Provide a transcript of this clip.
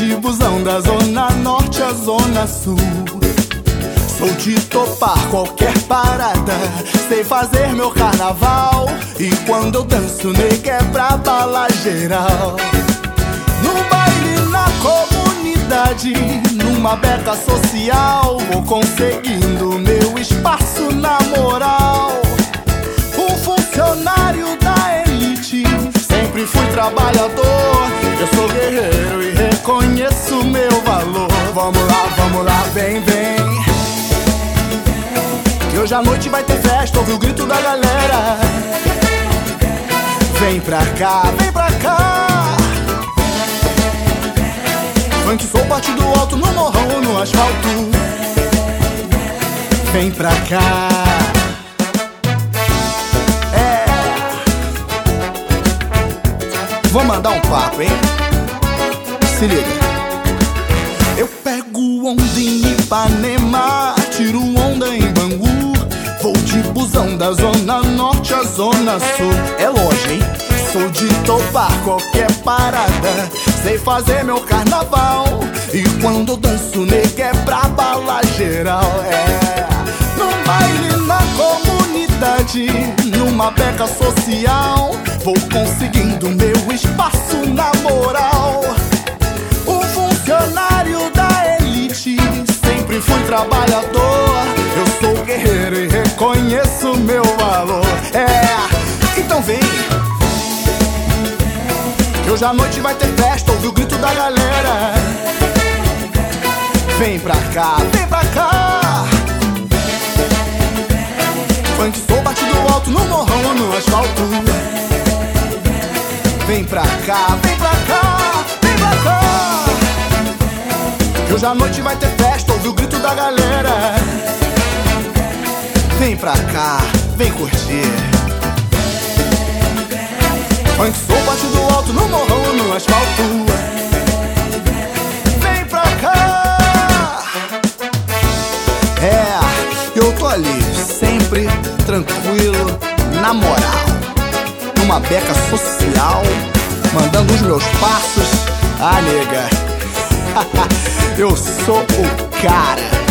de busão da zona norte à zona sul. Sou de topar qualquer parada, sei fazer meu carnaval. E quando eu danço, nega, é pra bala geral. No baile, na comunidade, numa beca social, vou conseguindo meu espaço na moral. Um funcionário da elite, sempre fui trabalhador. Eu sou guerreiro e reconheço meu valor. Vamos lá, vem, vem, que hoje à noite vai ter festa, ouve o grito da galera. Vem pra cá, vem pra cá. Funk, sou partido alto no morrão, no asfalto. Vem pra cá. Vou mandar um papo, hein? Se liga. Eu pego onda em Ipanema, tiro onda em Bangu. Vou de busão da zona norte à zona sul. É longe, hein? Sou de topar qualquer parada, sei fazer meu carnaval. E quando eu danço, nega, é pra bala geral. No baile, na comunidade, numa beca social, vou conseguindo meu espaço na moral. Um funcionário da elite, sempre fui trabalhador. Eu sou guerreiro e reconheço meu valor. Então vem, que hoje à noite vai ter festa, ouve o grito da galera. Vem pra cá, vem pra cá. Funk, sou batido alto no morrão, no asfalto. Vem pra cá, vem pra cá, vem pra cá. Que hoje à noite vai ter festa, ouve o grito da galera. Vem pra cá, vem curtir. Funk, sou batido alto no morrão, no asfalto. Vem pra cá. Eu tô ali, sempre tranquilo, na moral, numa beca social, mandando os meus passos. Ah, nega, eu sou o cara.